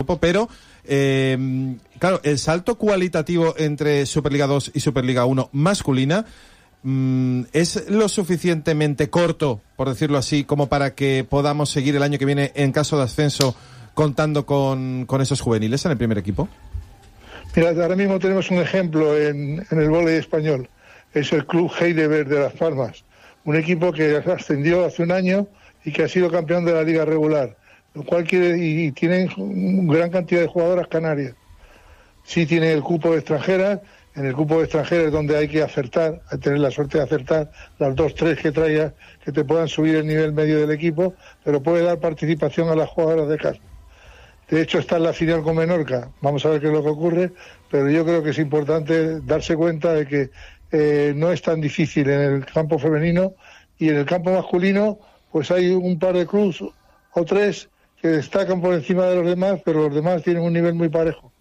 campo, pero claro, el salto cualitativo entre Superliga 2 y Superliga 1 masculina es lo suficientemente corto, por decirlo así, como para que podamos seguir el año que viene, en caso de ascenso, contando con esos juveniles en el primer equipo. Mira, ahora mismo tenemos un ejemplo en el vóley español. Es el Club Heidelberg de Las Palmas, un equipo que ascendió hace un año y que ha sido campeón de la liga regular, lo cual y tienen una gran cantidad de jugadoras canarias. Sí tienen el cupo de extranjeras. En el cupo de extranjeras es donde hay que acertar, hay que tener la suerte de acertar las 2-3 que traigas, que te puedan subir el nivel medio del equipo, pero puede dar participación a las jugadoras de casa. De hecho, está en la final con Menorca. Vamos a ver qué es lo que ocurre, pero yo creo que es importante darse cuenta de que no es tan difícil en el campo femenino, y en el campo masculino pues hay un par de clubes o 3 que destacan por encima de los demás, pero los demás tienen un nivel muy parejo.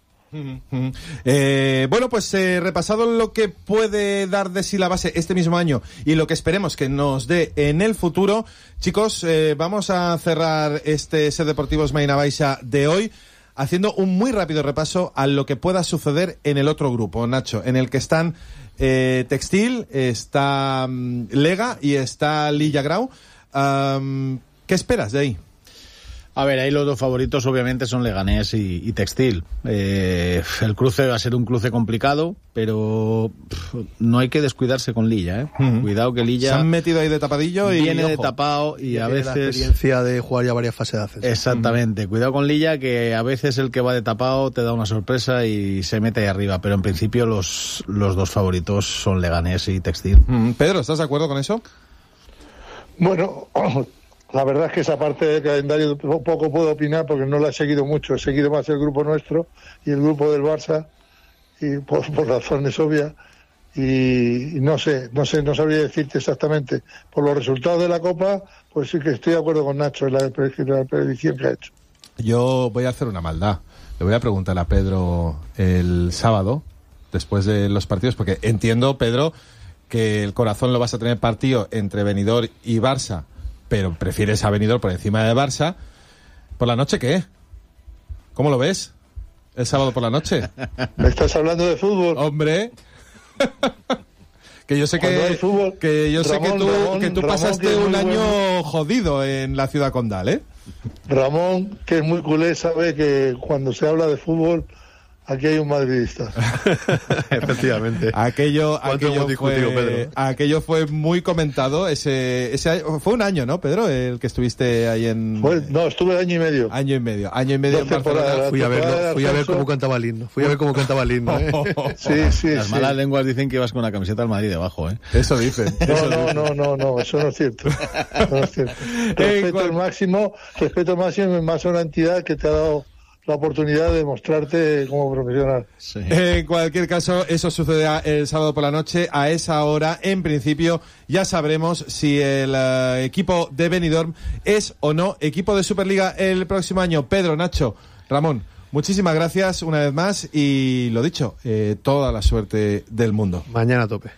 Bueno, pues repasado lo que puede dar de sí la base este mismo año y lo que esperemos que nos dé en el futuro, chicos, vamos a cerrar este Ser Deportivos Maina Baixa de hoy haciendo un muy rápido repaso a lo que pueda suceder en el otro grupo, Nacho, en el que están Textil, está Lega y está Lilla Grau. ¿Qué esperas de ahí? A ver, ahí los dos favoritos obviamente son Leganés y Textil. El cruce va a ser un cruce complicado, pero no hay que descuidarse con Lilla, ¿eh? Cuidado que Lilla... Se han metido ahí de tapadillo y... Viene ojo, de tapado y a veces... la experiencia de jugar ya varias fases de ascenso. Exactamente. Cuidado con Lilla, que a veces el que va de tapado te da una sorpresa y se mete ahí arriba, pero en principio los dos favoritos son Leganés y Textil. Pedro, ¿estás de acuerdo con eso? Bueno... La verdad es que esa parte del calendario poco puedo opinar porque no la he seguido mucho. He seguido más el grupo nuestro y el grupo del Barça, y por razones obvias, y no sabría decirte exactamente. Por los resultados de la Copa, pues sí que estoy de acuerdo con Nacho en la predicción que ha hecho. Yo voy a hacer una maldad. Le voy a preguntar a Pedro el sábado, después de los partidos, porque entiendo, Pedro, que el corazón lo vas a tener partido entre Benidorm y Barça, pero prefieres a Benidorm por encima de Barça. ¿Por la noche qué? ¿Cómo lo ves? ¿El sábado por la noche? ¿Me estás hablando de fútbol? ¡Hombre! Que yo sé fútbol, que tú pasaste un año bueno. Jodido en la ciudad condal, ¿eh? Ramón, que es muy culé, sabe que cuando se habla de fútbol aquí hay un madridista. Efectivamente. Aquello fue muy comentado. Ese fue un año, ¿no, Pedro? El que estuviste ahí en... No, estuve año y medio. Año y medio en Barcelona. Fui a ver cómo cantaba el himno. Sí. Las malas lenguas dicen que ibas con una camiseta del Madrid debajo, ¿eh? Eso dicen. No, eso no es cierto. Respeto al máximo, y más a una entidad que te ha dado la oportunidad de mostrarte como profesional. Sí. En cualquier caso, eso sucederá el sábado por la noche. A esa hora, en principio, ya sabremos si el equipo de Benidorm es o no equipo de Superliga el próximo año. Pedro, Nacho, Ramón, muchísimas gracias una vez más y lo dicho, toda la suerte del mundo. Mañana a tope.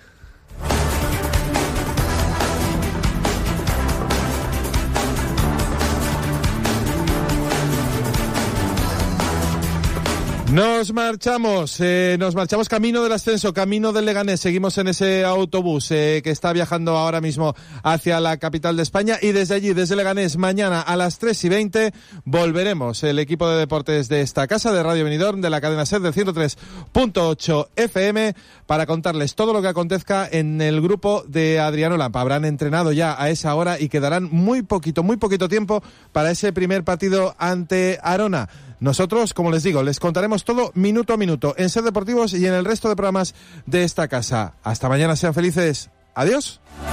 Nos marchamos camino del ascenso, camino del Leganés. Seguimos en ese autobús que está viajando ahora mismo hacia la capital de España, y desde allí, desde Leganés, mañana a las 3:20 volveremos el equipo de deportes de esta casa, de Radio Benidorm, de la cadena SER del 103.8 FM, para contarles todo lo que acontezca en el grupo de Adriano Lampa. Habrán entrenado ya a esa hora y quedarán muy poquito tiempo para ese primer partido ante Arona. Nosotros, como les digo, les contaremos todo minuto a minuto en Ser Deportivos y en el resto de programas de esta casa. Hasta mañana, sean felices. Adiós.